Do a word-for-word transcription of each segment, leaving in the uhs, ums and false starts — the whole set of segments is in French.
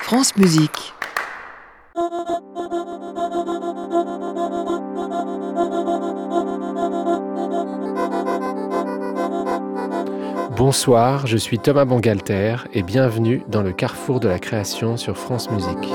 France Musique. Bonsoir, je suis Thomas Bangalter et bienvenue dans le carrefour de la création sur France Musique.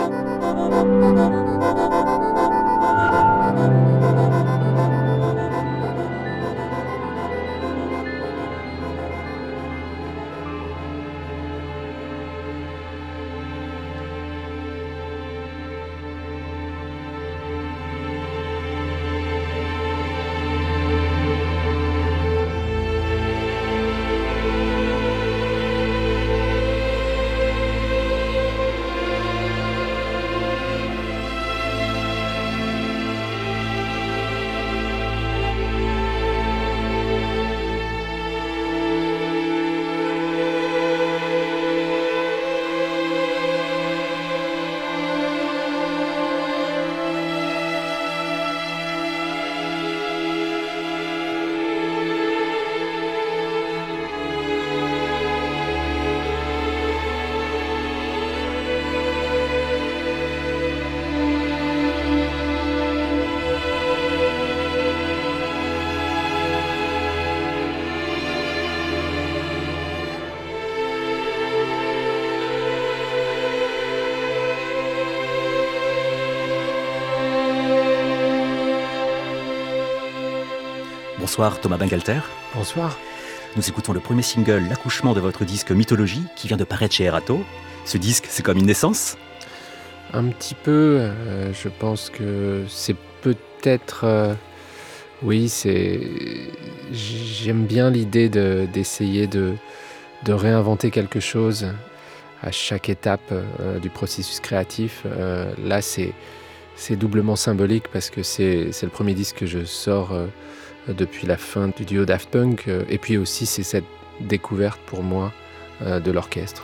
Bonsoir Thomas Bangalter. Bonsoir. Nous écoutons le premier single, l'accouchement de votre disque Mythologie, qui vient de paraître chez Erato. Ce disque, c'est comme une naissance ? Un petit peu, euh, je pense que c'est peut-être... euh, oui, c'est... J'aime bien l'idée de, d'essayer de, de réinventer quelque chose à chaque étape euh, du processus créatif. Euh, là, c'est, c'est doublement symbolique parce que c'est, c'est le premier disque que je sors euh, depuis la fin du duo Daft Punk. Euh, et puis aussi, c'est cette découverte pour moi euh, de l'orchestre.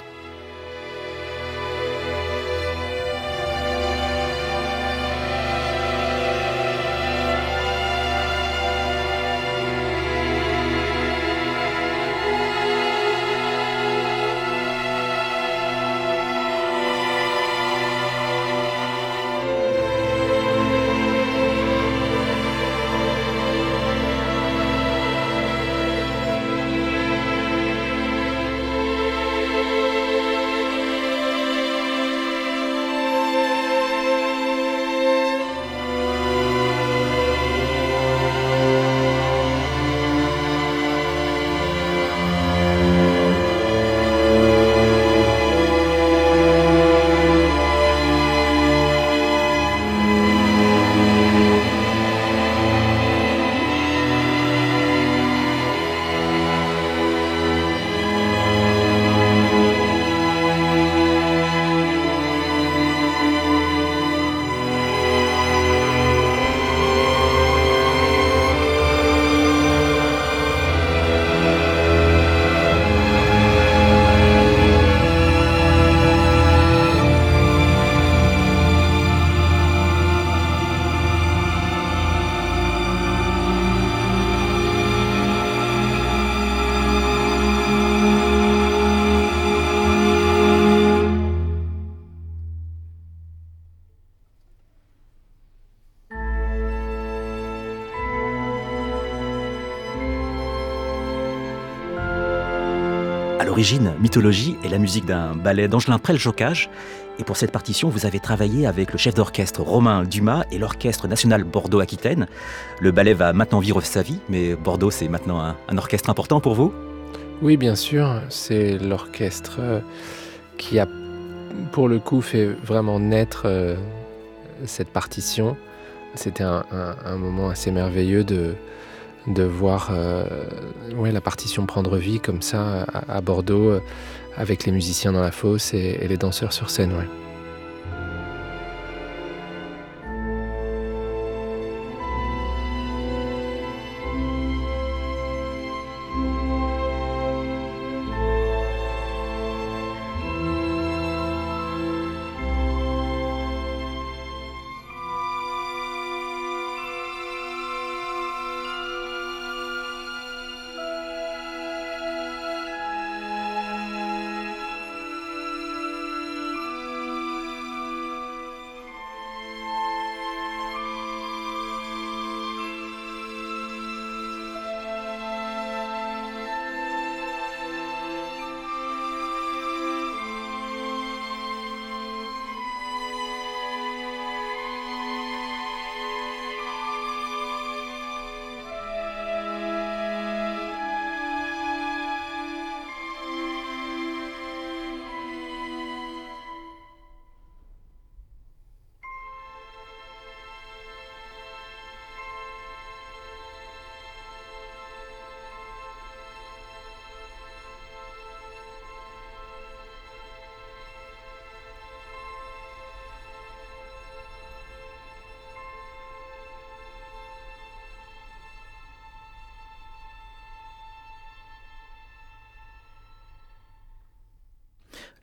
À l'origine, Mythologie est la musique d'un ballet d'Angelin Prel-Jocage. Et pour cette partition, vous avez travaillé avec le chef d'orchestre Romain Dumas et l'Orchestre National Bordeaux-Aquitaine. Le ballet va maintenant vivre sa vie, mais Bordeaux, c'est maintenant un, un orchestre important pour vous ? Oui, bien sûr, c'est l'orchestre euh, qui a, pour le coup, fait vraiment naître euh, cette partition. C'était un, un, un moment assez merveilleux de, de voir euh, ouais, la partition prendre vie comme ça à, à Bordeaux, euh, avec les musiciens dans la fosse et, et les danseurs sur scène. Ouais.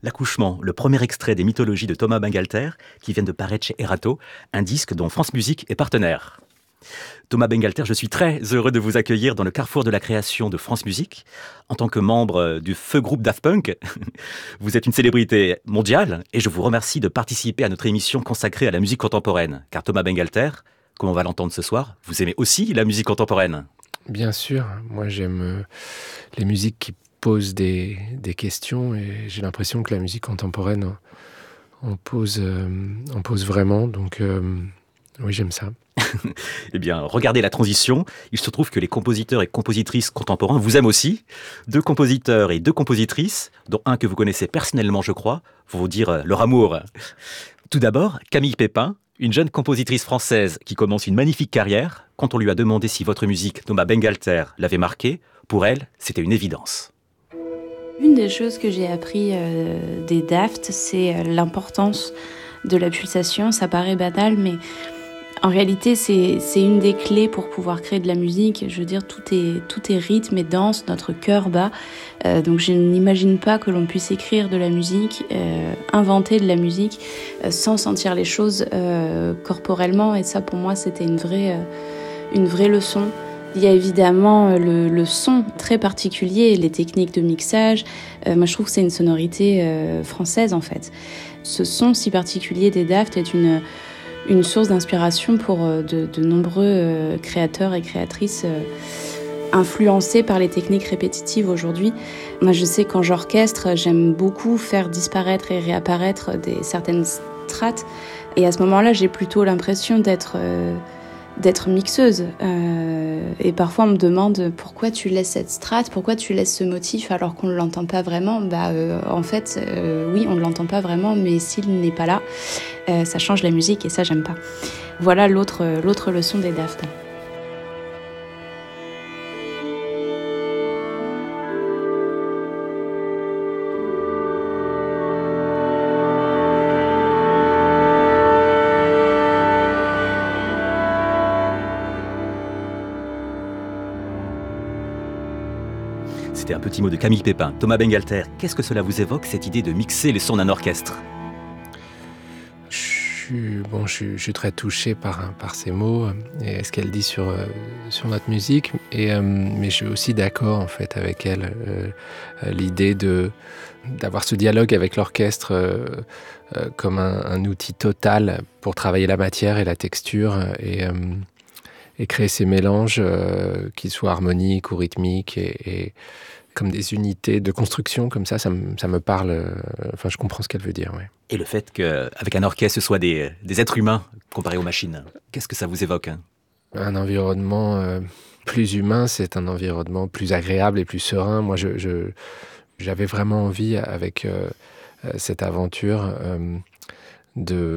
L'accouchement, le premier extrait des mythologies de Thomas Bangalter, qui viennent de paraître chez Erato, un disque dont France Musique est partenaire. Thomas Bangalter, je suis très heureux de vous accueillir dans le carrefour de la création de France Musique. En tant que membre du feu groupe Daft Punk, vous êtes une célébrité mondiale et je vous remercie de participer à notre émission consacrée à la musique contemporaine. Car Thomas Bangalter, comme on va l'entendre ce soir, vous aimez aussi la musique contemporaine. Bien sûr, moi j'aime les musiques qui posent des, des questions et j'ai l'impression que la musique contemporaine en pose, euh, en pose vraiment, donc euh, oui, j'aime ça. Eh bien, regardez la transition. Il se trouve que les compositeurs et compositrices contemporains vous aiment aussi. Deux compositeurs et deux compositrices, dont un que vous connaissez personnellement, je crois, pour vous dire leur amour. Tout d'abord, Camille Pépin, une jeune compositrice française qui commence une magnifique carrière. Quand on lui a demandé si votre musique, Thomas Bangalter, l'avait marquée, pour elle, c'était une évidence. Une des choses que j'ai appris euh, des Daft, c'est euh, l'importance de la pulsation. Ça paraît banal, mais en réalité, c'est, c'est une des clés pour pouvoir créer de la musique. Je veux dire, tout est, tout est rythme et danse, notre cœur bat. Euh, donc je n'imagine pas que l'on puisse écrire de la musique, euh, inventer de la musique, euh, sans sentir les choses euh, corporellement. Et ça, pour moi, c'était une vraie, euh, une vraie leçon. Il y a évidemment le, le son très particulier, les techniques de mixage. Euh, moi, je trouve que c'est une sonorité euh, française, en fait. Ce son si particulier des Daft est une... une source d'inspiration pour de, de nombreux euh, créateurs et créatrices euh, influencés par les techniques répétitives aujourd'hui. Moi, je sais qu'en j'orchestre, j'aime beaucoup faire disparaître et réapparaître des, certaines strates. Et à ce moment-là, j'ai plutôt l'impression d'être, euh, d'être mixeuse. Euh, et parfois, on me demande pourquoi tu laisses cette strate, pourquoi tu laisses ce motif alors qu'on ne l'entend pas vraiment. Bah, euh, en fait, euh, oui, on ne l'entend pas vraiment, mais s'il n'est pas là, euh, ça change la musique et ça, j'aime pas. Voilà l'autre, l'autre leçon des Daft. C'était un petit mot de Camille Pépin. Thomas Bangalter, qu'est-ce que cela vous évoque, cette idée de mixer les sons d'un orchestre ? Je suis, bon, je suis, je suis très touché par, par ces mots et ce qu'elle dit sur, euh, sur notre musique. Et, euh, mais je suis aussi d'accord en fait, avec elle. Euh, l'idée de, d'avoir ce dialogue avec l'orchestre euh, euh, comme un, un outil total pour travailler la matière et la texture et, euh, et créer ces mélanges euh, qui soient harmoniques ou rythmiques et, et comme des unités de construction, comme ça, ça me, ça me parle. Euh, enfin, je comprends ce qu'elle veut dire, ouais. Et le fait qu'avec un orchestre, ce soit des, des êtres humains comparés aux machines, qu'est-ce que ça vous évoque ? Un environnement euh, plus humain, c'est un environnement plus agréable et plus serein. Moi, je, je, j'avais vraiment envie, avec euh, cette aventure, euh, de,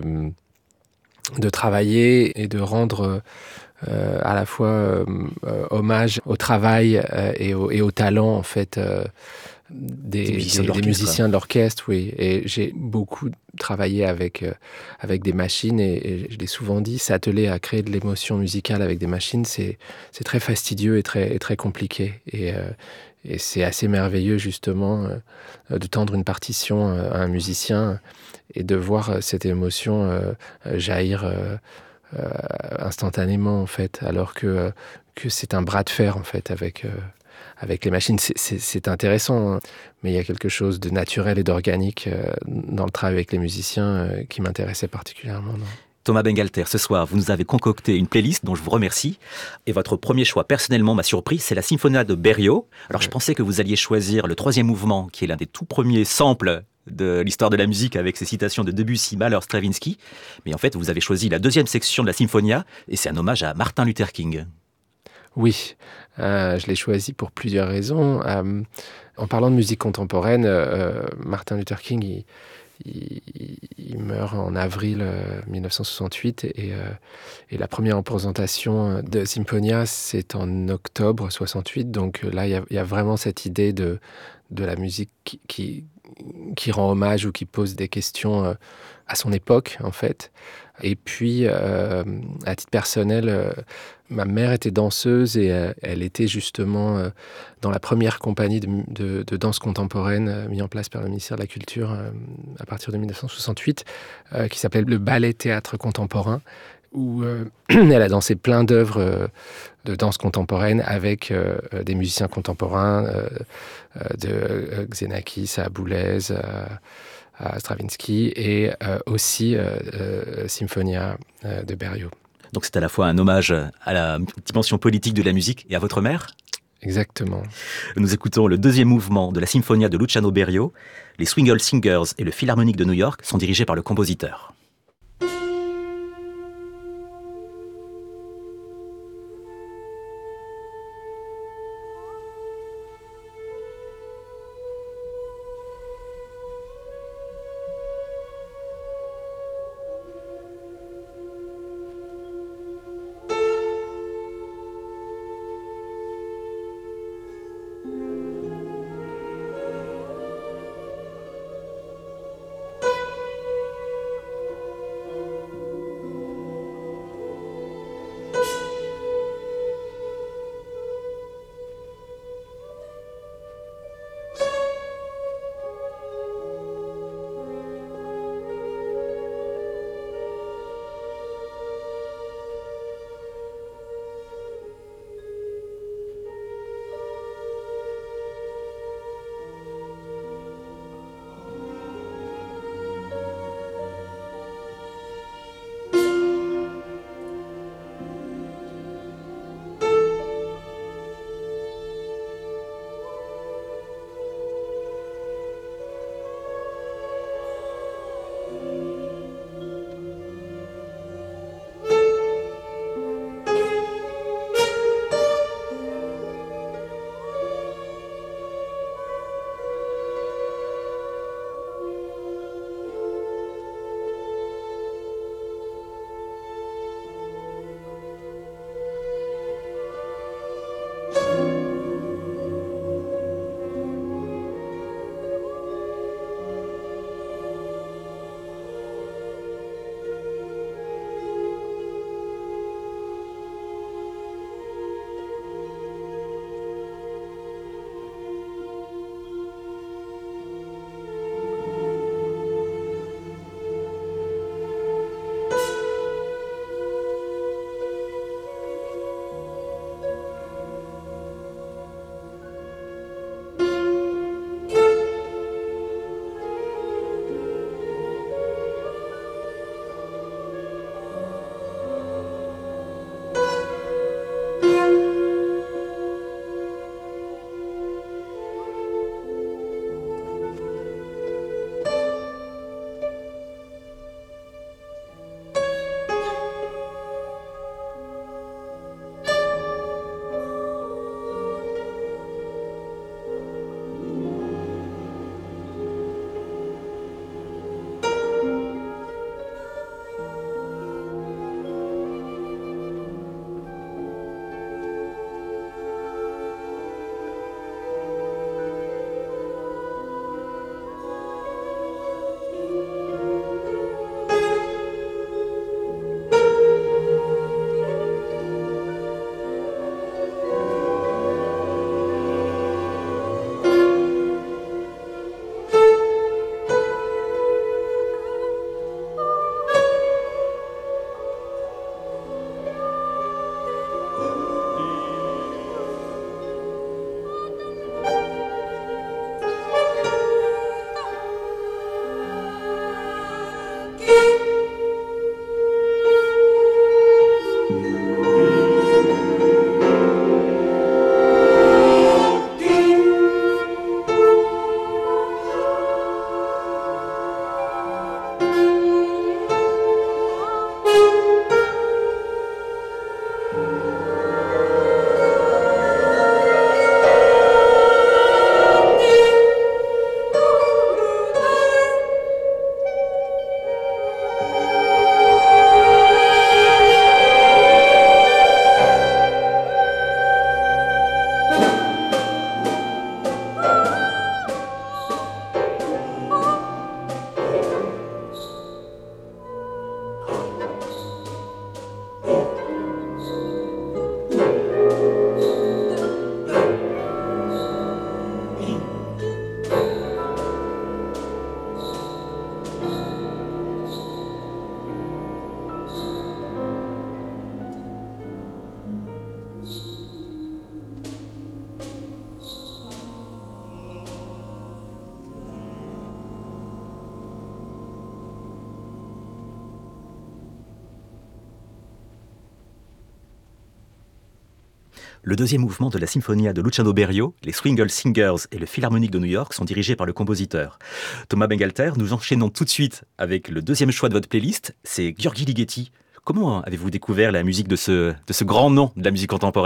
de travailler et de rendre... Euh, à la fois euh, euh, hommage au travail euh, et, au, et au talent en fait euh, des, des, musiciens, des, de des musiciens de l'orchestre, oui. Et j'ai beaucoup travaillé avec euh, avec des machines et, et je l'ai souvent dit, s'atteler à créer de l'émotion musicale avec des machines, c'est c'est très fastidieux et très et très compliqué. Et euh, et c'est assez merveilleux justement euh, de tendre une partition euh, à un musicien et de voir cette émotion euh, jaillir. Euh, Euh, instantanément en fait, alors que, euh, que c'est un bras de fer en fait avec, euh, avec les machines. C'est, c'est, c'est intéressant, hein, mais il y a quelque chose de naturel et d'organique euh, dans le travail avec les musiciens euh, qui m'intéressait particulièrement. Non. Thomas Bangalter, ce soir, vous nous avez concocté une playlist dont je vous remercie. Et votre premier choix, personnellement, m'a surpris, c'est la Sinfonia de Berio. Alors, ouais. Je pensais que vous alliez choisir le troisième mouvement, qui est l'un des tout premiers samples de l'histoire de la musique avec ces citations de Debussy, Mahler, Stravinsky. Mais en fait, vous avez choisi la deuxième section de la Sinfonia et c'est un hommage à Martin Luther King. Oui, euh, je l'ai choisi pour plusieurs raisons. Euh, en parlant de musique contemporaine, euh, Martin Luther King, il, il, il meurt en avril euh, dix-neuf cent soixante-huit et, euh, et la première représentation de Sinfonia, c'est en octobre soixante-huit. Donc là, il y a, il y a vraiment cette idée de, de la musique qui... qui qui rend hommage ou qui pose des questions euh, à son époque, en fait. Et puis, euh, à titre personnel, euh, ma mère était danseuse et euh, elle était justement euh, dans la première compagnie de, de, de danse contemporaine euh, mise en place par le ministère de la Culture euh, à partir de dix-neuf cent soixante-huit, euh, qui s'appelait le Ballet Théâtre Contemporain, où euh, elle a dansé plein d'œuvres euh, de danse contemporaine avec euh, des musiciens contemporains, euh, euh, de euh, Xenakis à Boulez, euh, à Stravinsky, et euh, aussi euh, euh, Symphonia euh, de Berio. Donc c'est à la fois un hommage à la dimension politique de la musique et à votre mère ? Exactement. Nous écoutons le deuxième mouvement de la Symphonia de Luciano Berio. Les Swingle Singers et le Philharmonique de New York sont dirigés par le compositeur. Le deuxième mouvement de la Sinfonia de Luciano Berio, les Swingle Singers et le Philharmonique de New York sont dirigés par le compositeur Thomas Bangalter. Nous enchaînons tout de suite avec le deuxième choix de votre playlist, c'est György Ligeti. Comment avez-vous découvert la musique de ce, de ce grand nom de la musique contemporaine ?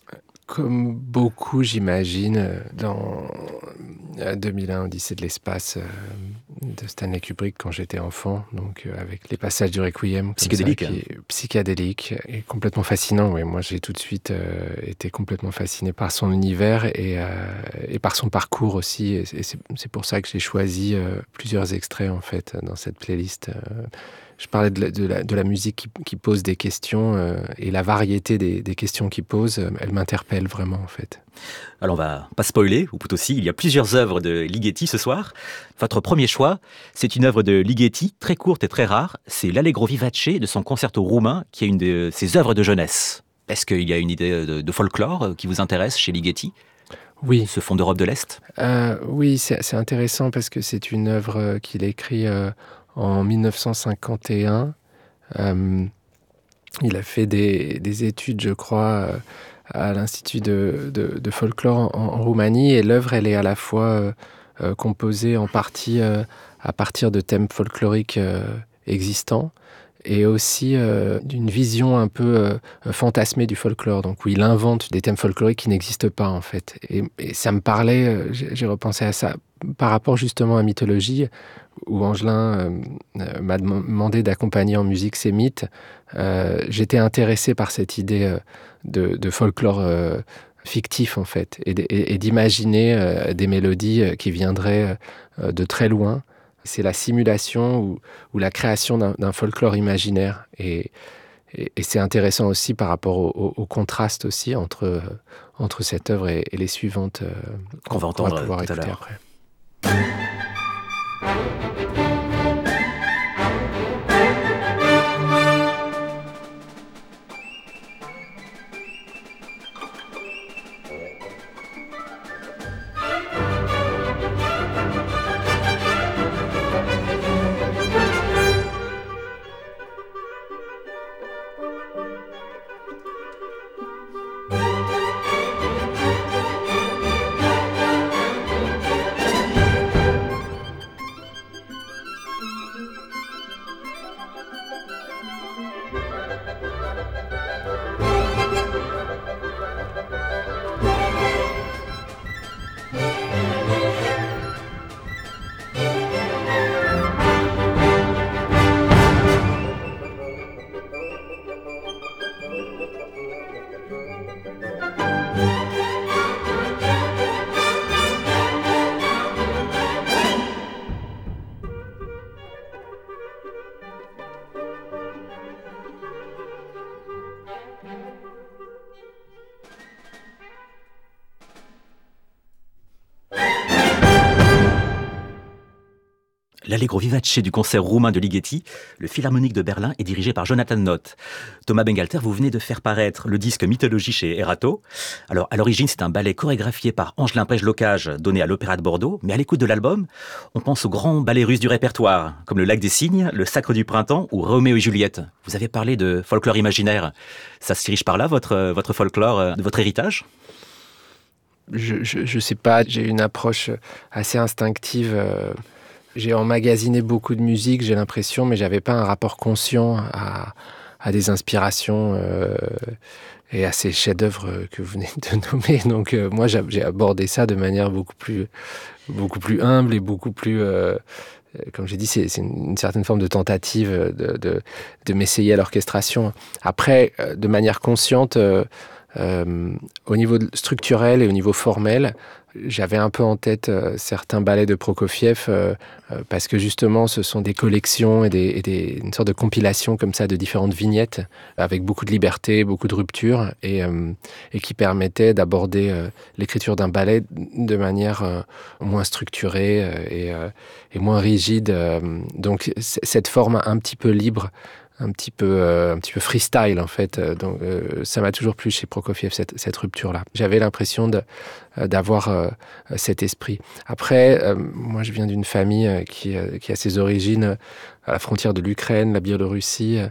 Comme beaucoup, j'imagine, dans deux mille un, Odyssée de l'espace de Stanley Kubrick quand j'étais enfant, donc avec les passages du Requiem. Psychédélique. Ça, qui est psychédélique et complètement fascinant. Oui, moi, j'ai tout de suite euh, été complètement fasciné par son univers et, euh, et par son parcours aussi. Et c'est, c'est pour ça que j'ai choisi euh, plusieurs extraits, en fait, dans cette playlist. Euh, Je parlais de la, de la, de la musique qui, qui pose des questions euh, et la variété des, des questions qu'il pose, euh, elle m'interpelle vraiment en fait. Alors on va pas spoiler, ou plutôt si, il y a plusieurs œuvres de Ligeti ce soir. Votre premier choix, c'est une œuvre de Ligeti, très courte et très rare, c'est l'Allegro vivace de son concerto roumain, qui est une de ses œuvres de jeunesse. Est-ce qu'il y a une idée de, de folklore qui vous intéresse chez Ligeti ? Oui. Ce fond d'Europe de l'Est ? euh, Oui, c'est, c'est intéressant parce que c'est une œuvre qu'il a écrite euh, en dix-neuf cent cinquante et un. Euh, il a fait des, des études, je crois, à l'Institut de, de, de folklore en, en Roumanie. Et l'œuvre, elle est à la fois euh, composée en partie euh, à partir de thèmes folkloriques euh, existants et aussi euh, d'une vision un peu euh, fantasmée du folklore, donc où il invente des thèmes folkloriques qui n'existent pas, en fait. Et, et ça me parlait, euh, j'ai, j'ai repensé à ça, par rapport justement à Mythologie, où Angelin euh, m'a demandé d'accompagner en musique ces mythes. Euh, j'étais intéressé par cette idée euh, de, de folklore euh, fictif, en fait, et, et, et d'imaginer euh, des mélodies euh, qui viendraient euh, de très loin. C'est la simulation ou, ou la création d'un, d'un folklore imaginaire. Et, et, et c'est intéressant aussi par rapport au, au, au contraste aussi entre, euh, entre cette œuvre et, et les suivantes euh, qu'on, qu'on va entendre va pouvoir tout écouter à l'heure. Après. L'Allegro vivace du concert roumain de Ligeti, le Philharmonique de Berlin est dirigé par Jonathan Nott. Thomas Bangalter, vous venez de faire paraître le disque Mythologie chez Erato. Alors, à l'origine, c'est un ballet chorégraphié par Angelin Plège-Locage, donné à l'Opéra de Bordeaux. Mais à l'écoute de l'album, on pense aux grands ballets russes du répertoire, comme le Lac des Cygnes, le Sacre du Printemps ou Roméo et Juliette. Vous avez parlé de folklore imaginaire. Ça se dirige par là, votre, votre folklore, votre héritage ? Je, je, je sais pas, j'ai une approche assez instinctive. Euh... J'ai emmagasiné beaucoup de musique, j'ai l'impression, mais j'avais pas un rapport conscient à, à des inspirations euh, et à ces chefs-d'œuvre que vous venez de nommer. Donc euh, moi, j'ai, j'ai abordé ça de manière beaucoup plus, beaucoup plus humble et beaucoup plus... Euh, comme j'ai dit, c'est, c'est une certaine forme de tentative de, de, de m'essayer à l'orchestration. Après, euh, de manière consciente, euh, euh, au niveau structurel et au niveau formel, j'avais un peu en tête euh, certains ballets de Prokofiev euh, euh, parce que justement ce sont des collections et, des, et des, une sorte de compilation comme ça de différentes vignettes avec beaucoup de liberté, beaucoup de rupture et, euh, et qui permettaient d'aborder euh, l'écriture d'un ballet de manière euh, moins structurée euh, et, euh, et moins rigide. Euh, donc c- cette forme un petit peu libre, un petit peu, euh, un petit peu freestyle en fait. Donc, euh, ça m'a toujours plu chez Prokofiev, cette, cette rupture-là. J'avais l'impression de, euh, d'avoir euh, cet esprit. Après, euh, moi je viens d'une famille euh, qui, euh, qui a ses origines à la frontière de l'Ukraine, la Biélorussie,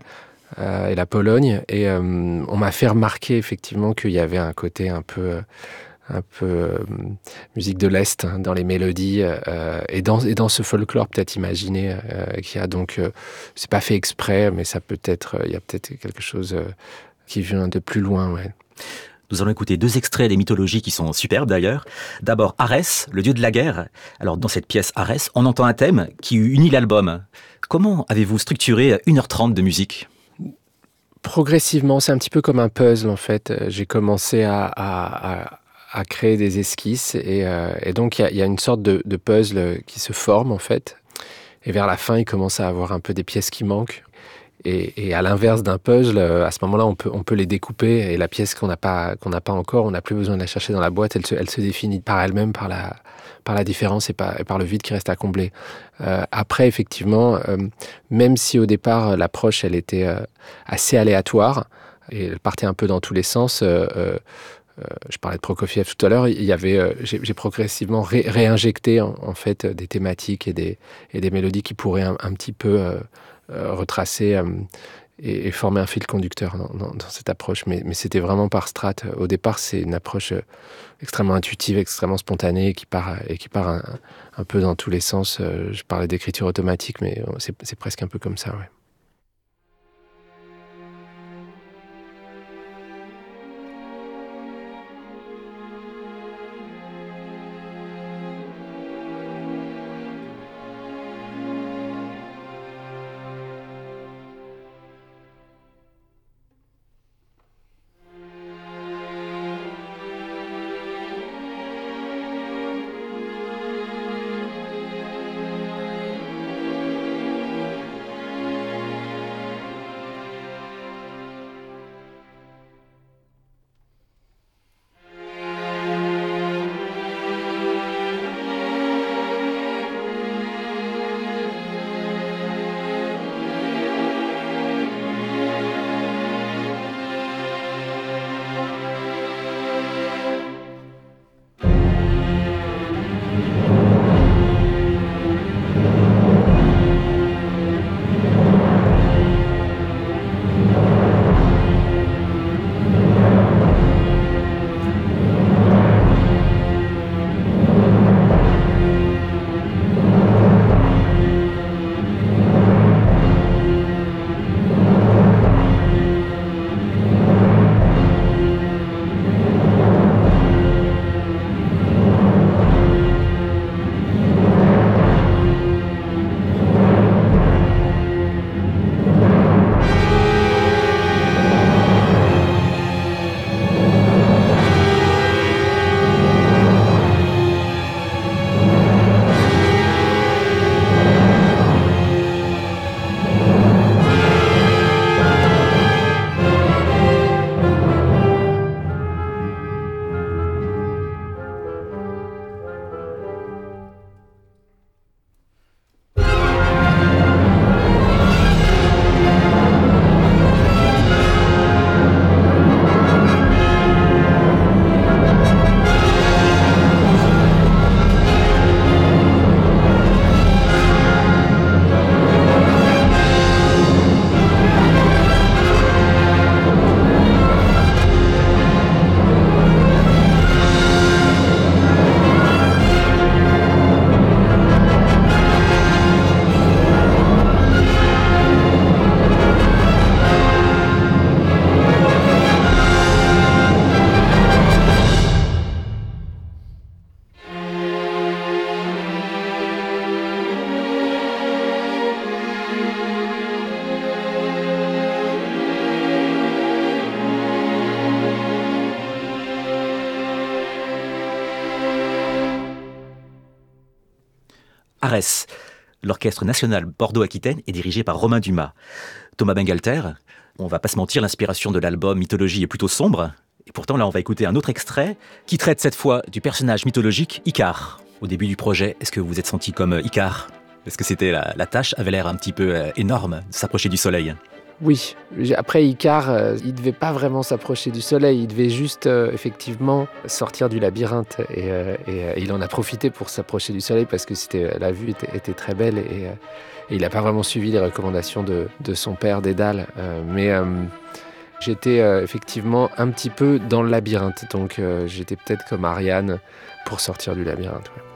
euh, et la Pologne. Et euh, on m'a fait remarquer effectivement qu'il y avait un côté un peu, un peu euh, musique de l'Est hein, dans les mélodies euh, et, dans, et dans ce folklore peut-être imaginé euh, qu'il y a. Donc, euh, c'est pas fait exprès, mais ça peut être, il y a peut-être quelque chose euh, qui vient de plus loin, ouais. Nous allons écouter deux extraits des mythologies qui sont superbes d'ailleurs. D'abord Arès, le dieu de la guerre. Alors dans cette pièce Arès, on entend un thème qui unit l'album. Comment avez-vous structuré une heure trente de musique ? Progressivement, c'est un petit peu comme un puzzle en fait. J'ai commencé à, à, à, à créer des esquisses et, euh, et donc il y, y a une sorte de, de puzzle qui se forme en fait. Et vers la fin, il commence à avoir un peu des pièces qui manquent. Et, et à l'inverse d'un puzzle, à ce moment-là, on peut, on peut les découper et la pièce qu'on n'a pas, qu'on n'a pas encore, on n'a plus besoin de la chercher dans la boîte, elle se, elle se définit par elle-même, par la, par la différence et par, et par le vide qui reste à combler. Euh, après, effectivement, euh, même si au départ, l'approche, elle était euh, assez aléatoire et elle partait un peu dans tous les sens, euh, euh, je parlais de Prokofiev tout à l'heure, il y avait, euh, j'ai, j'ai progressivement ré, réinjecté en, en fait des thématiques et des, et des mélodies qui pourraient un, un petit peu... Euh, Euh, retracer euh, et, et former un fil conducteur dans, dans, dans cette approche. Mais, mais c'était vraiment par strates. Au départ, c'est une approche euh, extrêmement intuitive, extrêmement spontanée, qui part, et qui part un, un peu dans tous les sens. Euh, je parlais d'écriture automatique, mais c'est, c'est presque un peu comme ça, ouais. Arès. L'Orchestre national Bordeaux-Aquitaine est dirigé par Romain Dumas. Thomas Bangalter, on va pas se mentir, l'inspiration de l'album Mythologie est plutôt sombre. Et pourtant, là, on va écouter un autre extrait qui traite cette fois du personnage mythologique Icare. Au début du projet, est-ce que vous vous êtes senti comme Icare ? Est-ce que c'était la, la tâche avait l'air un petit peu euh, énorme de s'approcher du soleil ? Oui. Après, Icare, euh, il devait pas vraiment s'approcher du soleil. Il devait juste, euh, effectivement, sortir du labyrinthe. Et, euh, et, euh, et il en a profité pour s'approcher du soleil parce que c'était, la vue était, était très belle. Et, euh, et il n'a pas vraiment suivi les recommandations de, de son père, Dédale. Euh, mais euh, j'étais euh, effectivement un petit peu dans le labyrinthe. Donc, euh, j'étais peut-être comme Ariane pour sortir du labyrinthe. Ouais.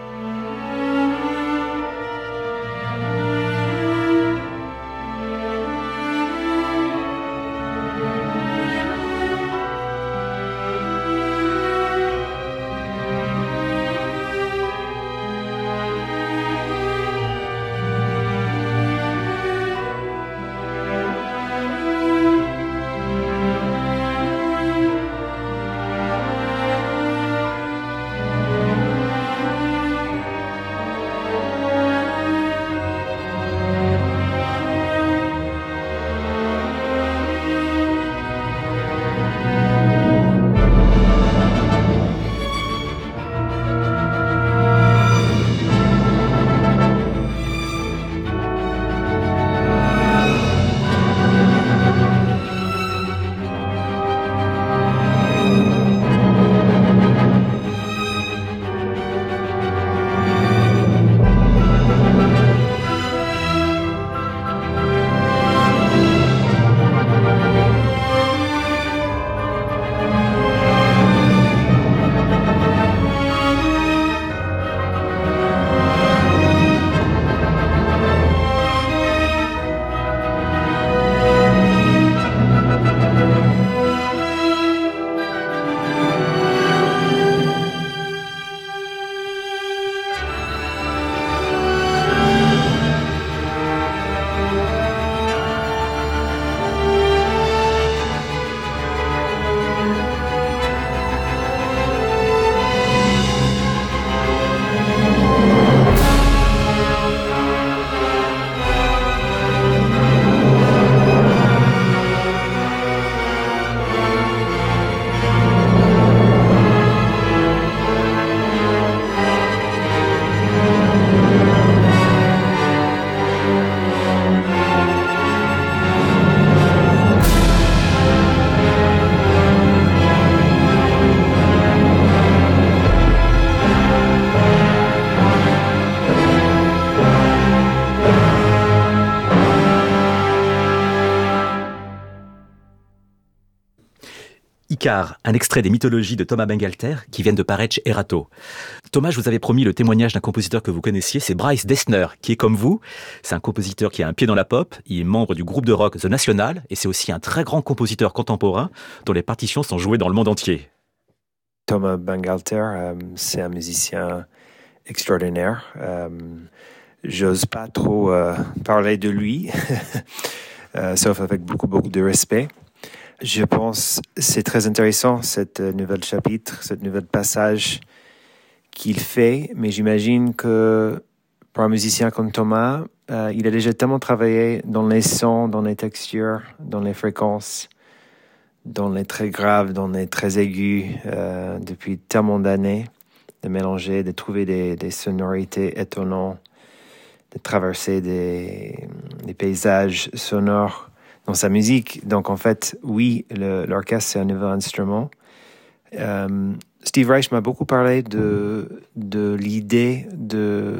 Icare, un extrait des mythologies de Thomas Bangalter qui viennent de paraître chez Erato. Thomas, je vous avais promis le témoignage d'un compositeur que vous connaissiez, c'est Bryce Dessner, qui est comme vous. C'est un compositeur qui a un pied dans la pop, il est membre du groupe de rock The National, et c'est aussi un très grand compositeur contemporain dont les partitions sont jouées dans le monde entier. Thomas Bangalter, euh, c'est un musicien extraordinaire. Euh, j'ose pas trop euh, parler de lui, euh, sauf avec beaucoup, beaucoup de respect. Je pense que c'est très intéressant, cette nouvelle chapitre, cette nouvelle passage qu'il fait, mais j'imagine que pour un musicien comme Thomas, euh, il a déjà tellement travaillé dans les sons, dans les textures, dans les fréquences, dans les très graves, dans les très aigus, euh, depuis tellement d'années, de mélanger, de trouver des, des sonorités étonnantes, de traverser des, des paysages sonores dans sa musique. Donc, en fait, oui, le, l'orchestre, c'est un nouveau instrument. Euh, Steve Reich m'a beaucoup parlé de, de l'idée de,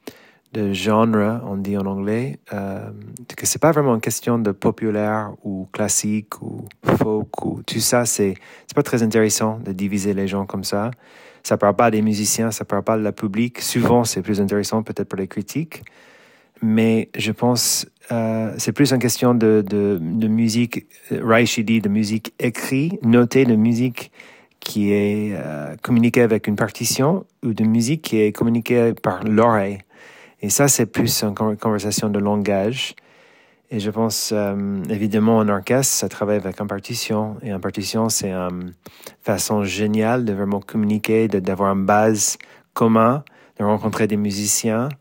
de genre, on dit en anglais, euh, que c'est pas vraiment une question de populaire ou classique ou folk ou tout ça. C'est, c'est pas très intéressant de diviser les gens comme ça. Ça parle pas des musiciens, ça parle pas de la public. Souvent, c'est plus intéressant peut-être pour les critiques. Mais je pense euh, c'est plus une question de, de, de musique, Reich dit de musique écrite, notée, de musique qui est euh, communiquée avec une partition ou de musique qui est communiquée par l'oreille. Et ça, c'est plus une conversation de langage. Et je pense, euh, évidemment, en orchestre, ça travaille avec une partition. Et une partition, c'est une façon géniale de vraiment communiquer, de, d'avoir une base commune, de rencontrer des musiciens.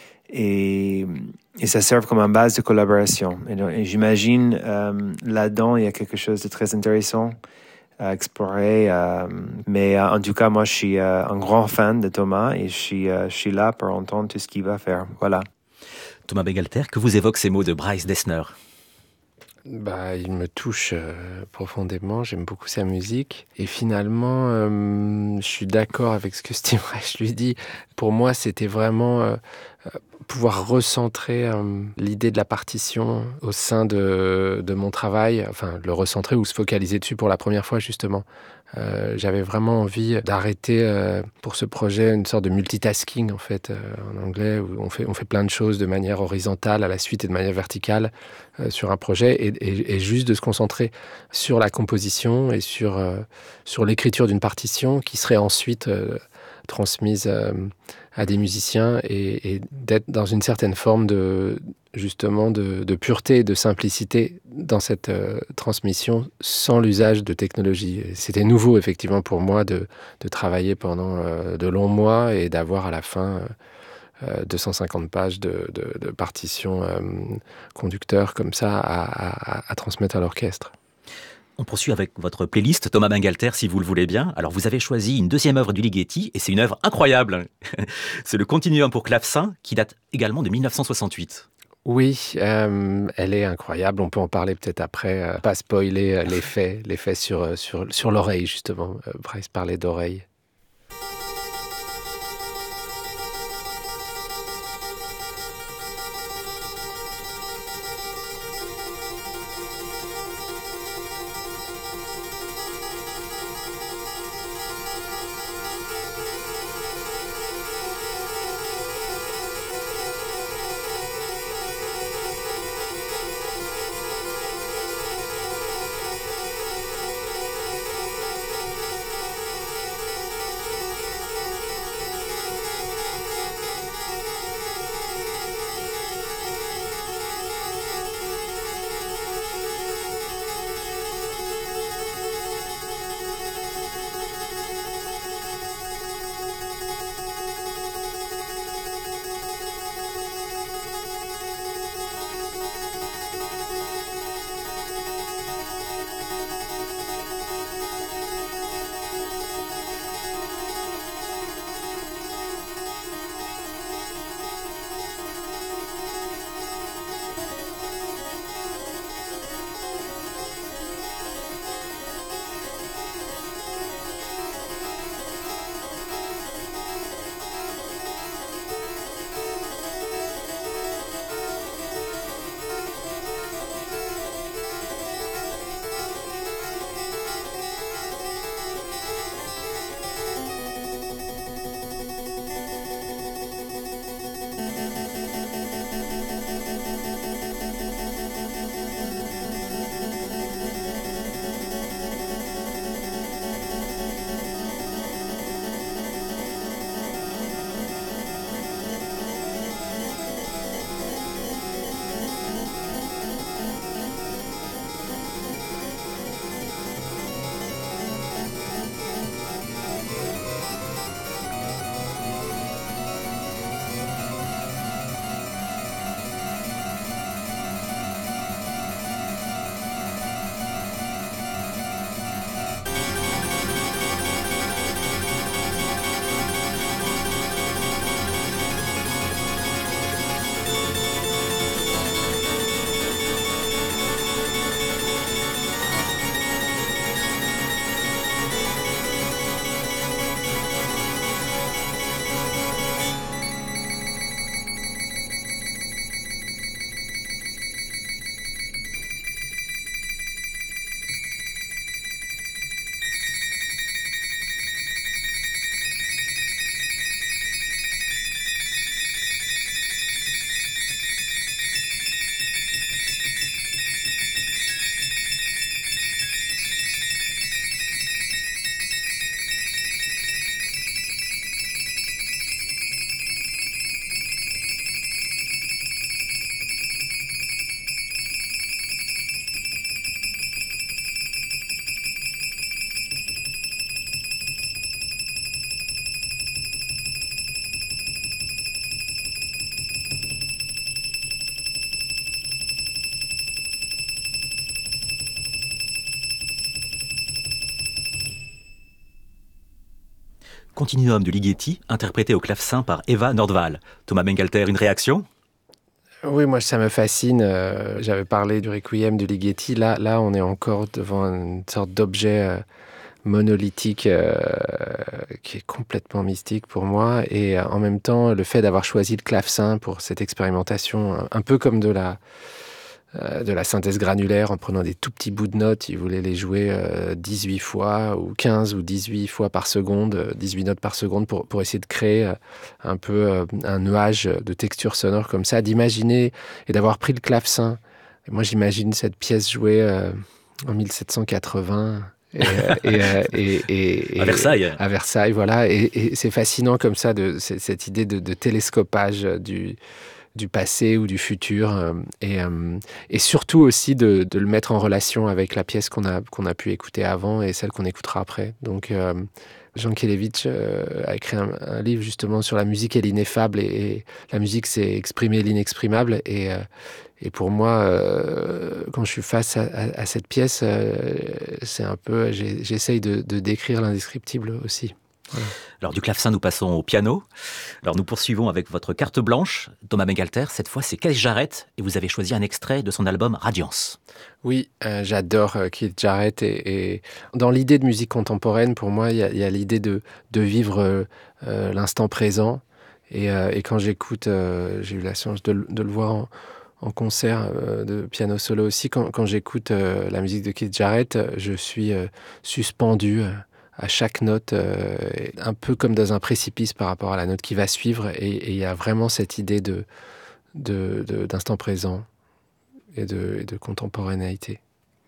Et, et ça sert comme une base de collaboration. Et, donc, et j'imagine, euh, là-dedans, il y a quelque chose de très intéressant à explorer. Euh, mais euh, en tout cas, moi, je suis euh, un grand fan de Thomas et je suis, euh, je suis là pour entendre tout ce qu'il va faire. Voilà. Thomas Bangalter, que vous évoquent ces mots de Bryce Dessner? Bah, il me touche euh, profondément, j'aime beaucoup sa musique. Et finalement, euh, je suis d'accord avec ce que Steve Reich lui dit. Pour moi, c'était vraiment euh, euh, pouvoir recentrer euh, l'idée de la partition au sein de, de mon travail, enfin, le recentrer ou se focaliser dessus pour la première fois, justement. Euh, j'avais vraiment envie d'arrêter euh, pour ce projet une sorte de multitasking, en fait, euh, en anglais, où on fait, on fait plein de choses de manière horizontale à la suite et de manière verticale euh, sur un projet, et, et, et juste de se concentrer sur la composition et sur, euh, sur l'écriture d'une partition qui serait ensuite euh, transmise euh, à des musiciens, et, et d'être dans une certaine forme de, justement de, de pureté et de simplicité dans cette euh, transmission sans l'usage de technologie. Et c'était nouveau effectivement pour moi de, de travailler pendant euh, de longs mois et d'avoir à la fin euh, deux cent cinquante pages de, de, de partitions euh, conducteurs comme ça à, à, à transmettre à l'orchestre. On poursuit avec votre playlist, Thomas Bangalter, si vous le voulez bien. Alors, vous avez choisi une deuxième œuvre du Ligeti, et c'est une œuvre incroyable. C'est le Continuum pour clavecin, qui date également de mille neuf cent soixante-huit. Oui, euh, elle est incroyable. On peut en parler peut-être après. Euh, pas spoiler euh, l'effet, l'effet sur, euh, sur, sur l'oreille, justement. Euh, Bryce parlait d'oreille. Continuum de Ligeti, interprété au clavecin par Eva Nordval. Thomas Bangalter, une réaction ? Oui, moi ça me fascine. Euh, j'avais parlé du Requiem de Ligeti. Là, là, on est encore devant une sorte d'objet euh, monolithique euh, qui est complètement mystique pour moi. Et euh, en même temps, le fait d'avoir choisi le clavecin pour cette expérimentation, un, un peu comme de la Euh, de la synthèse granulaire en prenant des tout petits bouts de notes. Il voulait les jouer euh, dix-huit fois ou quinze ou dix-huit fois par seconde, euh, dix-huit notes par seconde pour, pour essayer de créer euh, un peu euh, un nuage de textures sonores comme ça, d'imaginer et d'avoir pris le clavecin. Et moi, j'imagine cette pièce jouée euh, en mille sept cent quatre-vingts. Et, et, et, et, et, à Versailles. À Versailles, voilà. Et, et c'est fascinant comme ça, de, cette idée de, de télescopage du du passé ou du futur, euh, et, euh, et surtout aussi de, de le mettre en relation avec la pièce qu'on a, qu'on a pu écouter avant et celle qu'on écoutera après. Donc euh, Jean Kelevitch euh, a écrit un, un livre justement sur la musique et l'ineffable, et, et la musique c'est exprimer l'inexprimable, et, euh, et pour moi euh, quand je suis face à, à, à cette pièce, euh, c'est un peu, j'ai, j'essaye de, de décrire l'indescriptible aussi. Voilà. Alors du clavecin, nous passons au piano. Alors nous poursuivons avec votre carte blanche, Thomas Bangalter. Cette fois, c'est Keith Jarrett et vous avez choisi un extrait de son album Radiance. Oui, euh, j'adore euh, Keith Jarrett, et, et dans l'idée de musique contemporaine, pour moi, il y, y a l'idée de, de vivre euh, euh, l'instant présent. Et, euh, et quand j'écoute, euh, j'ai eu la chance de, de le voir en, en concert euh, de piano solo aussi. Quand, quand j'écoute euh, la musique de Keith Jarrett, je suis euh, suspendu Euh, à chaque note, euh, un peu comme dans un précipice par rapport à la note qui va suivre. Et il y a vraiment cette idée de, de, de, d'instant présent et de, et de contemporanéité.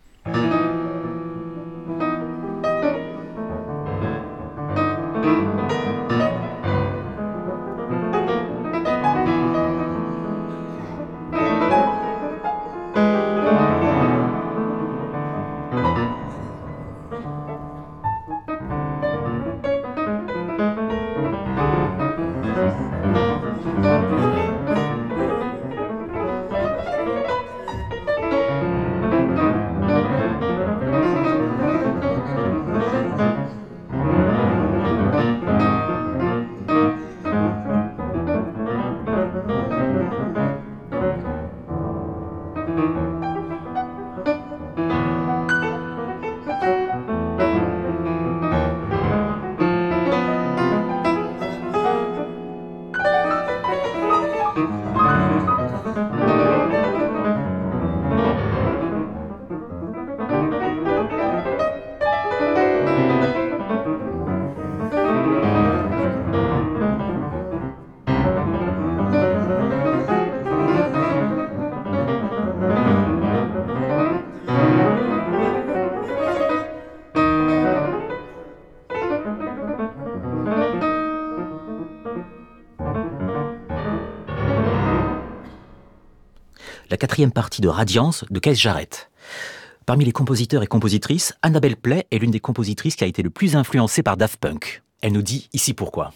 La quatrième partie de Radiance de Keith Jarrett. Parmi les compositeurs et compositrices, Annabelle Play est l'une des compositrices qui a été le plus influencée par Daft Punk. Elle nous dit ici pourquoi.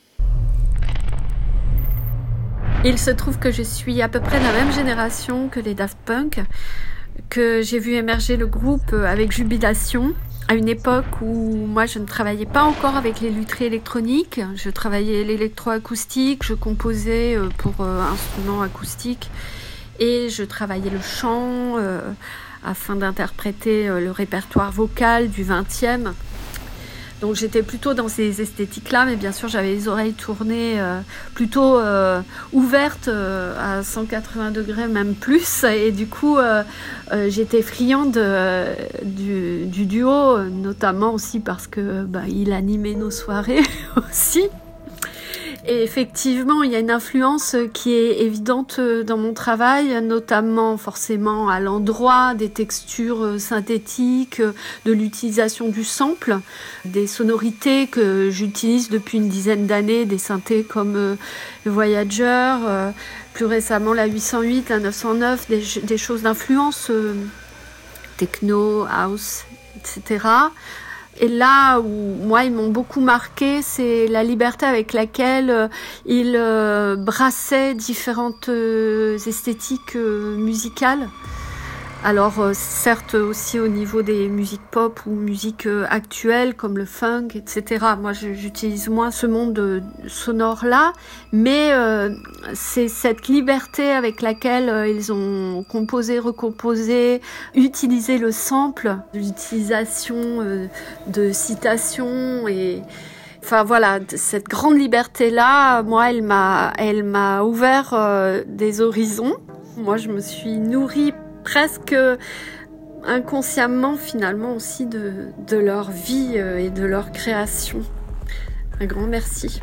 Il se trouve que je suis à peu près de la même génération que les Daft Punk, que j'ai vu émerger le groupe avec jubilation, à une époque où moi je ne travaillais pas encore avec les lutheries électroniques, je travaillais l'électroacoustique, je composais pour instruments acoustiques et je travaillais le chant euh, afin d'interpréter le répertoire vocal du vingtième. Donc j'étais plutôt dans ces esthétiques-là, mais bien sûr j'avais les oreilles tournées euh, plutôt euh, ouvertes euh, à cent quatre-vingts degrés, même plus. Et du coup euh, euh, j'étais friande euh, du, du duo, notamment aussi parce que bah, il animait nos soirées aussi. Et effectivement, il y a une influence qui est évidente dans mon travail, notamment forcément à l'endroit des textures synthétiques, de l'utilisation du sample, des sonorités que j'utilise depuis une dizaine d'années, des synthés comme le Voyager, plus récemment la huit cent huit, la neuf cent neuf, des, des choses d'influence techno, house, et cetera. Et là où moi ils m'ont beaucoup marqué, c'est la liberté avec laquelle euh, ils euh, brassaient différentes euh, esthétiques euh, musicales. Alors euh, certes aussi au niveau des musiques pop ou musiques euh, actuelles comme le funk, et cetera. Moi je, j'utilise moins ce monde euh, sonore-là, mais euh, c'est cette liberté avec laquelle euh, ils ont composé, recomposé, utilisé le sample, l'utilisation euh, de citations et... Enfin voilà, cette grande liberté-là, moi, elle m'a, elle m'a ouvert euh, des horizons. Moi, je me suis nourrie presque inconsciemment finalement aussi de, de leur vie et de leur création. Un grand merci.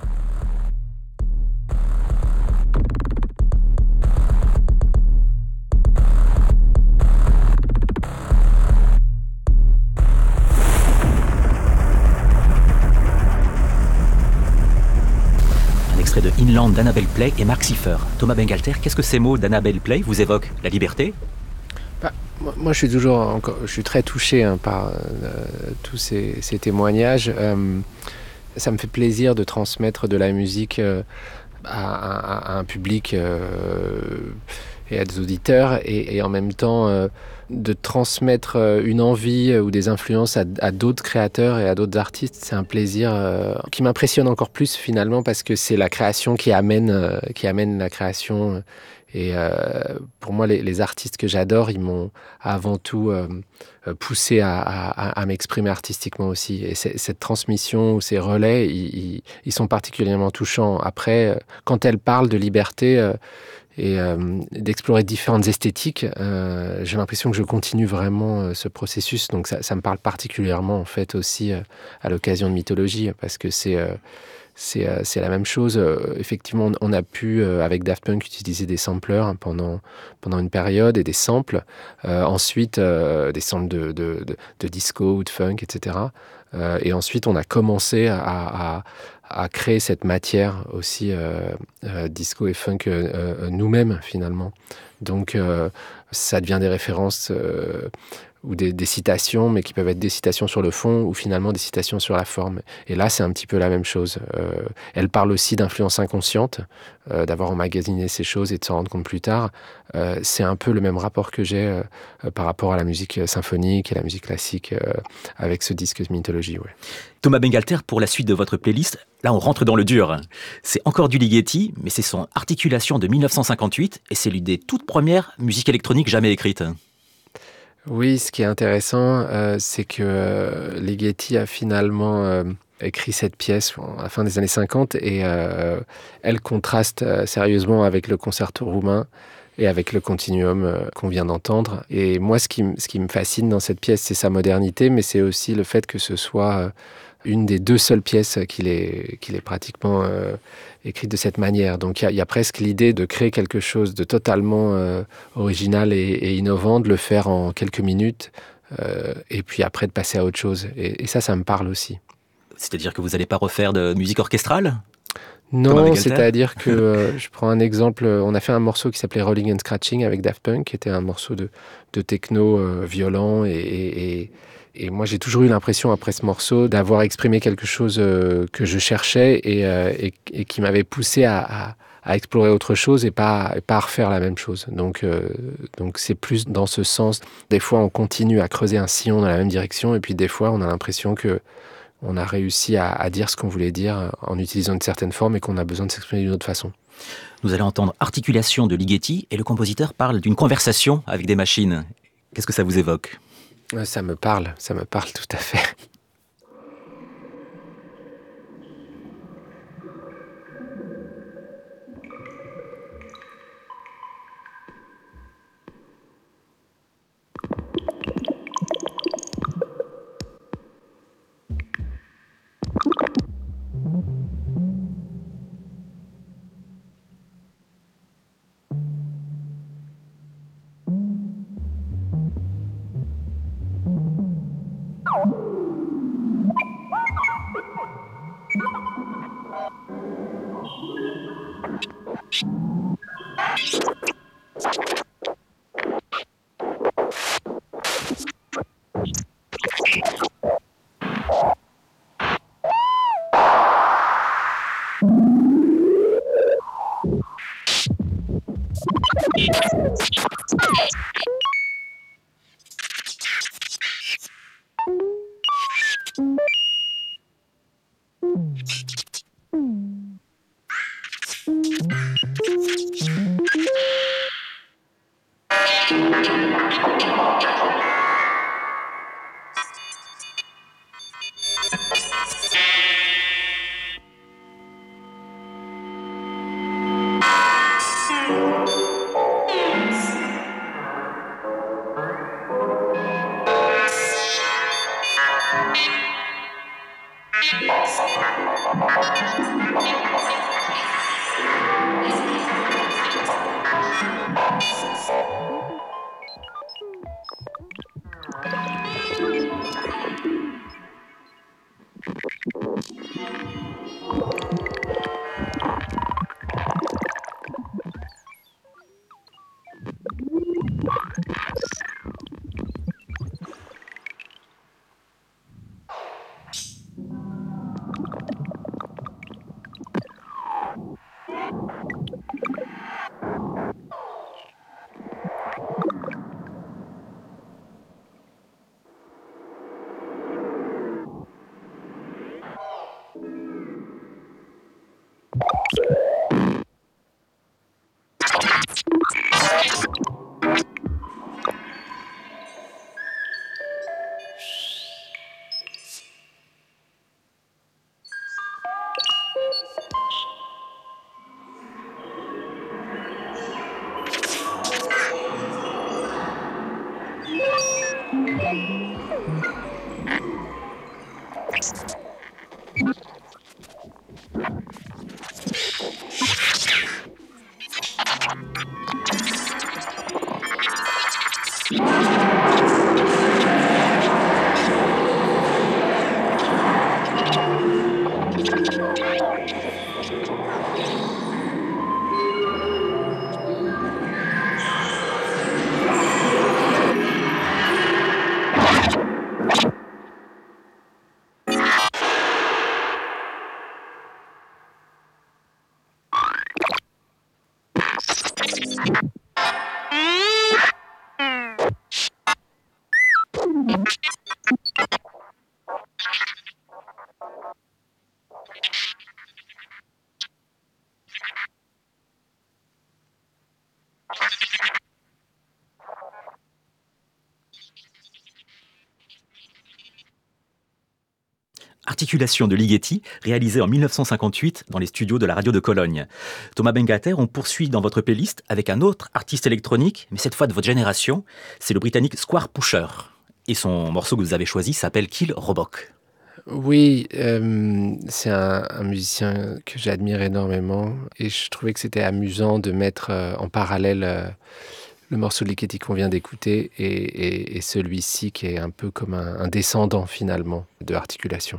Un extrait de Inland d'Annabelle Play et Mark Siffer. Thomas Bangalter, qu'est-ce que ces mots d'Annabelle Play vous évoquent? La liberté? Bah, moi, moi, je suis toujours encore, je suis très touché hein, par euh, tous ces, ces témoignages. Euh, ça me fait plaisir de transmettre de la musique euh, à, à, à un public euh, et à des auditeurs, et, et en même temps euh, de transmettre une envie ou des influences à, à d'autres créateurs et à d'autres artistes. C'est un plaisir euh, qui m'impressionne encore plus finalement, parce que c'est la création qui amène, euh, qui amène la création. Et euh, pour moi, les, les artistes que j'adore, ils m'ont avant tout euh, poussé à, à, à m'exprimer artistiquement aussi. Et cette transmission ou ces relais, ils, ils sont particulièrement touchants. Après, quand elles parlent de liberté euh, et euh, d'explorer différentes esthétiques, euh, j'ai l'impression que je continue vraiment euh, ce processus. Donc ça, ça me parle particulièrement en fait aussi euh, à l'occasion de Mythologie, parce que c'est... Euh, C'est, euh, c'est la même chose. Euh, effectivement, on a pu, euh, avec Daft Punk, utiliser des sampleurs hein, pendant, pendant une période et des samples. Euh, ensuite, euh, des samples de, de, de, de disco ou de funk, et cetera. Euh, et ensuite, on a commencé à, à, à créer cette matière aussi euh, euh, disco et funk euh, euh, nous-mêmes, finalement. Donc, euh, ça devient des références... Euh, ou des, des citations, mais qui peuvent être des citations sur le fond ou finalement des citations sur la forme. Et là, c'est un petit peu la même chose. Euh, elle parle aussi d'influence inconsciente, euh, d'avoir emmagasiné ces choses et de s'en rendre compte plus tard. Euh, c'est un peu le même rapport que j'ai euh, par rapport à la musique symphonique et la musique classique euh, avec ce disque Mythologie. Ouais. Thomas Bangalter, pour la suite de votre playlist, là on rentre dans le dur. C'est encore du Ligeti, mais c'est son Articulation de mille neuf cent cinquante-huit et c'est l'une des toutes premières musiques électroniques jamais écrites. Oui, ce qui est intéressant, euh, c'est que euh, Ligeti a finalement euh, écrit cette pièce à la fin des années cinquante et euh, elle contraste euh, sérieusement avec le concerto roumain et avec le continuum euh, qu'on vient d'entendre. Et moi, ce qui, ce qui me fascine dans cette pièce, c'est sa modernité, mais c'est aussi le fait que ce soit euh, une des deux seules pièces qu'il ait, qu'il ait pratiquement euh, écrite de cette manière. Donc il y, y a presque l'idée de créer quelque chose de totalement euh, original et, et innovant, de le faire en quelques minutes, euh, et puis après de passer à autre chose. Et, et ça, ça me parle aussi. C'est-à-dire que vous n'allez pas refaire de musique orchestrale ? Non, c'est-à-dire que, euh, je prends un exemple, on a fait un morceau qui s'appelait Rolling and Scratching avec Daft Punk, qui était un morceau de, de techno euh, violent et... et, et Et moi, j'ai toujours eu l'impression, après ce morceau, d'avoir exprimé quelque chose euh, que je cherchais et, euh, et, et qui m'avait poussé à, à, à explorer autre chose et pas, et pas à refaire la même chose. Donc, euh, donc, c'est plus dans ce sens. Des fois, on continue à creuser un sillon dans la même direction et puis des fois, on a l'impression que on a réussi à, à dire ce qu'on voulait dire en utilisant une certaine forme et qu'on a besoin de s'exprimer d'une autre façon. Nous allons entendre Articulation de Ligeti et le compositeur parle d'une conversation avec des machines. Qu'est-ce que ça vous évoque ? Ça me parle, ça me parle tout à fait. Articulation de Ligeti, réalisée en mille neuf cent cinquante-huit dans les studios de la radio de Cologne. Thomas Bangalter, on poursuit dans votre playlist avec un autre artiste électronique, mais cette fois de votre génération, c'est le Britannique Square Pusher. Et son morceau que vous avez choisi s'appelle Kill Roboc. Oui, euh, c'est un, un musicien que j'admire énormément et je trouvais que c'était amusant de mettre euh, en parallèle euh, le morceau de Ligeti qu'on vient d'écouter et, et, et celui-ci qui est un peu comme un, un descendant finalement de Articulation.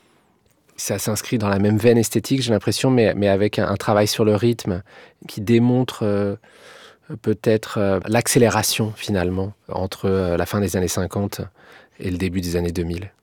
Ça s'inscrit dans la même veine esthétique, j'ai l'impression, mais, mais avec un, un travail sur le rythme qui démontre euh, peut-être euh, l'accélération finalement entre euh, la fin des années cinquante et le début des années deux mille.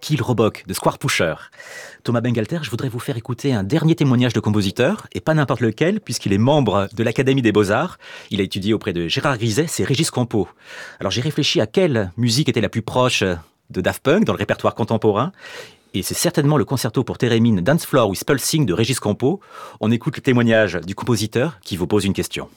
Kill Roboc de Square Pusher. Thomas Bangalter, je voudrais vous faire écouter un dernier témoignage de compositeur, et pas n'importe lequel, puisqu'il est membre de l'Académie des Beaux-Arts. Il a étudié auprès de Gérard Griset, c'est Régis Campo. Alors j'ai réfléchi à quelle musique était la plus proche de Daft Punk dans le répertoire contemporain, et c'est certainement le concerto pour Theremin Dance Floor with Pulsing de Régis Campo. On écoute le témoignage du compositeur qui vous pose une question.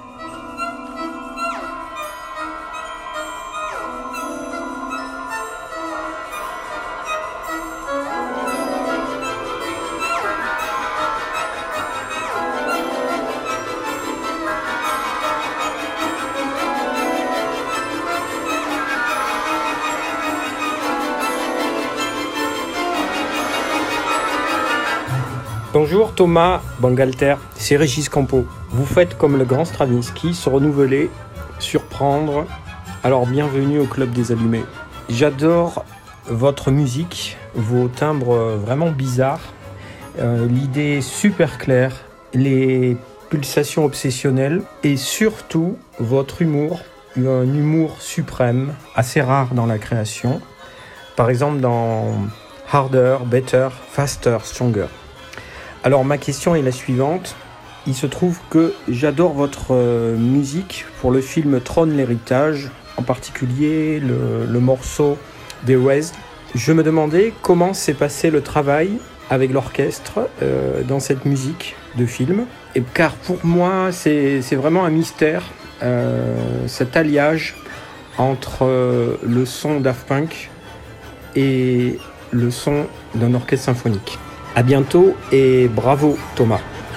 Bonjour Thomas Bangalter, c'est Régis Campo. Vous faites comme le grand Stravinsky, se renouveler, surprendre. Alors bienvenue au Club des Allumés. J'adore votre musique, vos timbres vraiment bizarres, euh, l'idée super claire, les pulsations obsessionnelles et surtout votre humour, un humour suprême, assez rare dans la création. Par exemple dans Harder, Better, Faster, Stronger. Alors ma question est la suivante. Il se trouve que j'adore votre euh, musique pour le film Tron l'héritage, en particulier le, le morceau d'Erased. Je me demandais comment s'est passé le travail avec l'orchestre euh, dans cette musique de film. Et, car pour moi c'est, c'est vraiment un mystère, euh, cet alliage entre euh, le son Daft Punk et le son d'un orchestre symphonique. À bientôt et bravo Thomas.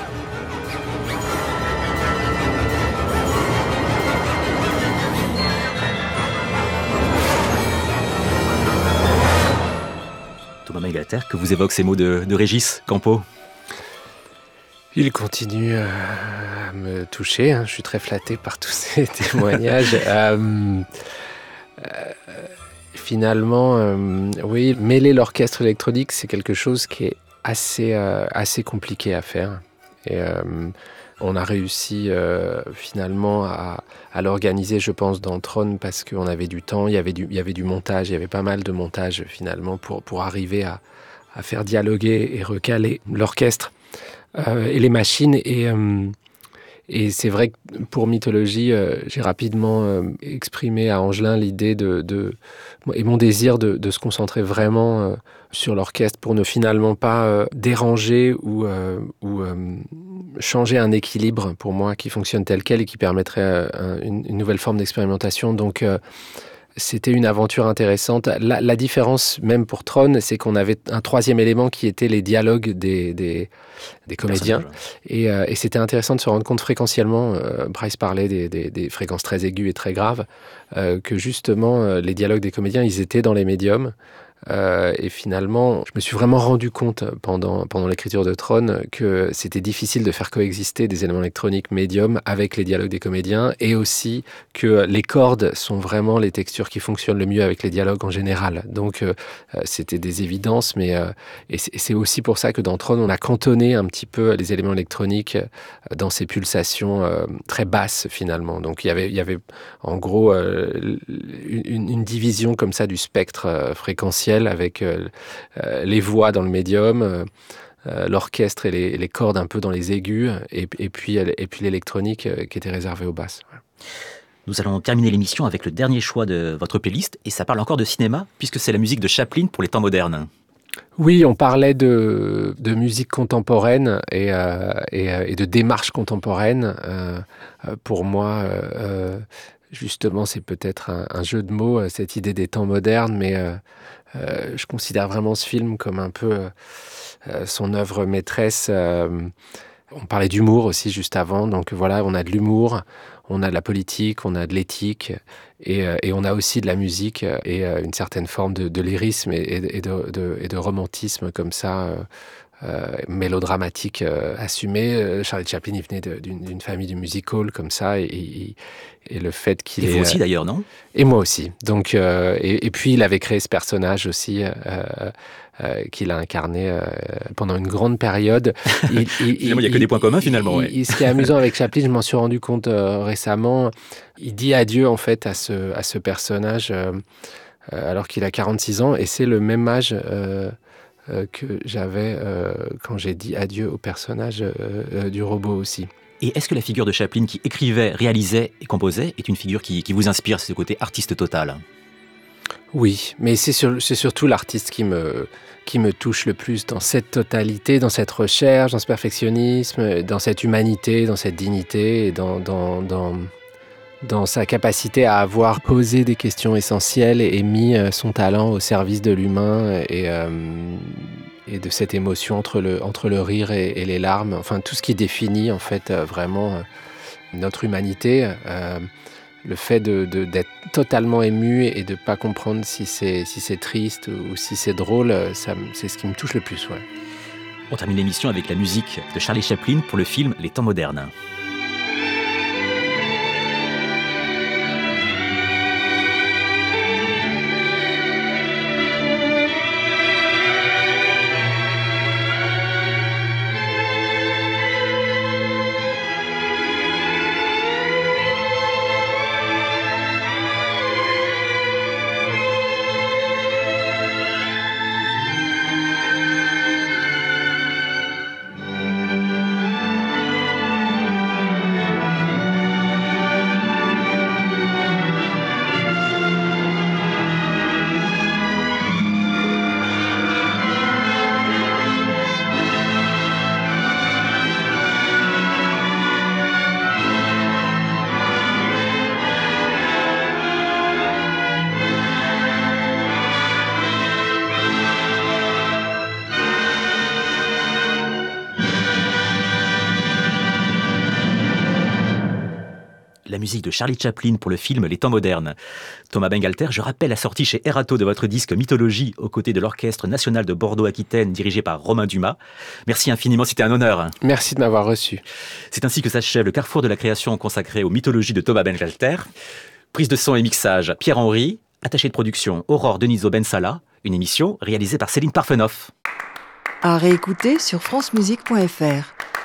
Thomas Bangalter, que vous évoquent ces mots de, de Régis Campo? Il continue à me toucher, hein. Je suis très flatté par tous ces témoignages. euh, euh, finalement, euh, oui, mêler l'orchestre électronique, c'est quelque chose qui est assez, euh, assez compliqué à faire. Et euh, on a réussi euh, finalement à, à l'organiser, je pense, dans Tron parce qu'on avait du temps, il y avait du, il y avait du montage, il y avait pas mal de montage finalement pour, pour arriver à, à faire dialoguer et recaler l'orchestre euh, et les machines. Et, euh, et c'est vrai que pour Mythologie, euh, j'ai rapidement euh, exprimé à Angelin l'idée de, de, et mon désir de, de se concentrer vraiment euh, sur l'orchestre pour ne finalement pas euh, déranger ou, euh, ou euh, changer un équilibre pour moi qui fonctionne tel quel et qui permettrait euh, un, une, une nouvelle forme d'expérimentation. Donc euh, c'était une aventure intéressante. La, la différence, même pour Tron, c'est qu'on avait un troisième élément qui était les dialogues des, des, des comédiens. Et, euh, et c'était intéressant de se rendre compte fréquentiellement, euh, Bryce parlait des, des, des fréquences très aiguës et très graves, euh, que justement, euh, les dialogues des comédiens, ils étaient dans les médiums. Euh, et finalement, je me suis vraiment rendu compte pendant, pendant l'écriture de Tron que c'était difficile de faire coexister des éléments électroniques médiums avec les dialogues des comédiens et aussi que les cordes sont vraiment les textures qui fonctionnent le mieux avec les dialogues en général. Donc euh, c'était des évidences, mais euh, et c'est, et c'est aussi pour ça que dans Tron, on a cantonné un petit peu les éléments électroniques dans ces pulsations euh, très basses finalement. Donc il y avait, il y avait en gros euh, une, une division comme ça du spectre euh, fréquentiel avec euh, euh, les voix dans le médium, euh, euh, l'orchestre et les, et les cordes un peu dans les aigus, et, et, puis, et puis l'électronique euh, qui était réservée aux basses. Ouais. Nous allons terminer l'émission avec le dernier choix de votre playlist, et ça parle encore de cinéma, puisque c'est la musique de Chaplin pour les temps modernes. Oui, on parlait de, de musique contemporaine et, euh, et, et de démarche contemporaine. Euh, pour moi... Euh, Justement, c'est peut-être un, un jeu de mots, cette idée des temps modernes, mais euh, euh, je considère vraiment ce film comme un peu euh, son œuvre maîtresse. Euh, on parlait d'humour aussi juste avant, donc voilà, on a de l'humour, on a de la politique, on a de l'éthique, et, euh, et on a aussi de la musique et euh, une certaine forme de, de lyrisme et, et, de, de, et de romantisme comme ça. Euh, Euh, mélodramatique euh, assumé. Euh, Charlie Chaplin, il venait de, d'une, d'une famille du musical comme ça, et, et, et le fait qu'il et est... vous aussi d'ailleurs, non? Et moi aussi. Donc, euh, et, et puis il avait créé ce personnage aussi euh, euh, qu'il a incarné euh, pendant une grande période. Il, il, finalement, il n'y a que des points communs finalement. Il, ouais. il, ce qui est amusant avec Chaplin, je m'en suis rendu compte euh, récemment, il dit adieu en fait à ce, à ce personnage. Euh, euh, alors qu'il a quarante-six ans, et c'est le même âge euh, euh, que j'avais euh, quand j'ai dit adieu au personnage euh, euh, du robot aussi. Et est-ce que la figure de Chaplin qui écrivait, réalisait et composait est une figure qui, qui vous inspire, ce côté artiste total ? Oui, mais c'est, sur, c'est surtout l'artiste qui me, qui me touche le plus dans cette totalité, dans cette recherche, dans ce perfectionnisme, dans cette humanité, dans cette dignité, et dans, dans, dans, dans sa capacité à avoir posé des questions essentielles et, et mis son talent au service de l'humain et, euh, et de cette émotion entre le, entre le rire et, et les larmes. Enfin, tout ce qui définit en fait vraiment notre humanité. Euh, Le fait de, de, d'être totalement ému et de ne pas comprendre si c'est, si c'est triste ou si c'est drôle, ça, c'est ce qui me touche le plus. Ouais. On termine l'émission avec la musique de Charlie Chaplin pour le film Les Temps modernes. La musique de Charlie Chaplin pour le film Les Temps modernes. Thomas Bangalter, je rappelle la sortie chez Erato de votre disque Mythologie aux côtés de l'Orchestre national de Bordeaux-Aquitaine dirigé par Romain Dumas. Merci infiniment, c'était un honneur. Merci de m'avoir reçu. C'est ainsi que s'achève le carrefour de la création consacré aux mythologies de Thomas Bangalter. Prise de son et mixage, Pierre Henry. Attaché de production, Aurore Deniso Bensala. Une émission réalisée par Céline Parfenoff. À réécouter sur francemusique point f r.